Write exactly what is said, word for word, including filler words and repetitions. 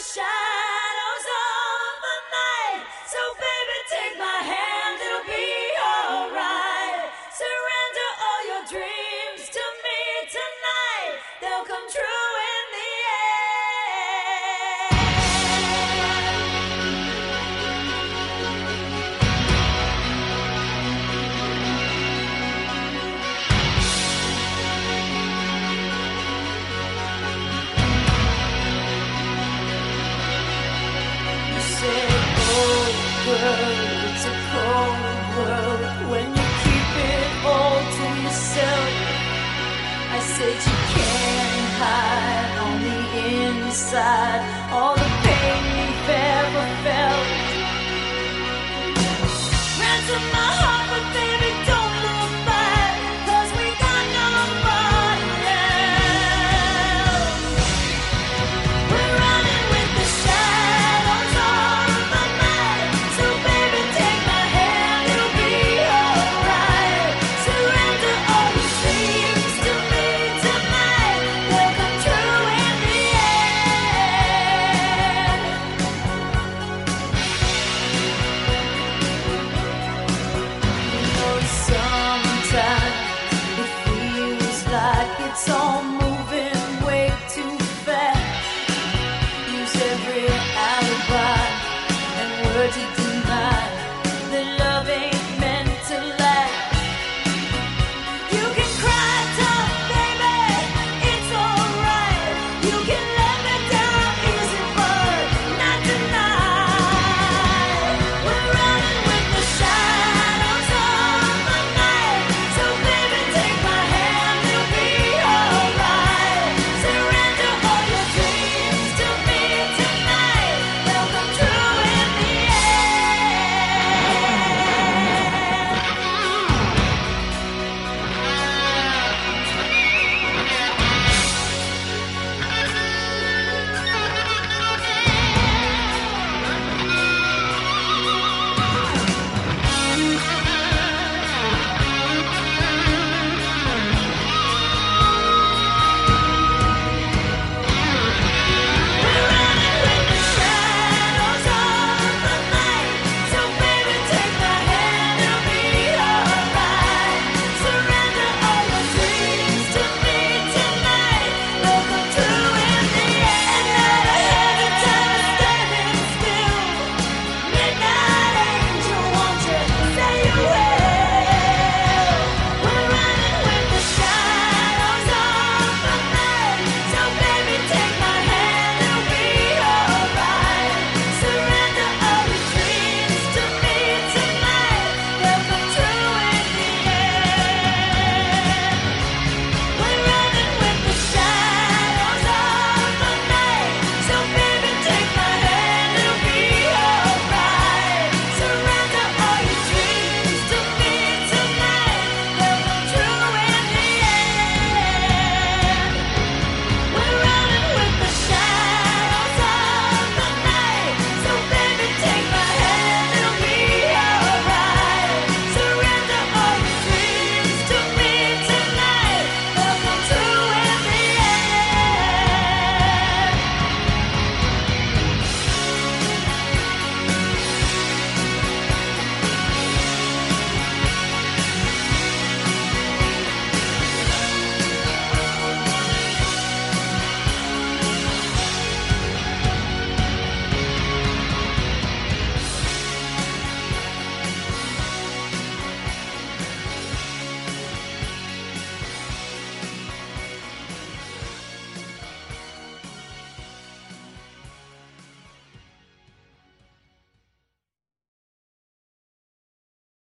shadows of the night. So baby, take my hand, it'll be alright. Surrender all your dreams to me tonight. They'll come true in the It's a cold world when you keep it all to yourself. I said you can't hide on the inside all the pain you've ever felt. Ransom my heart.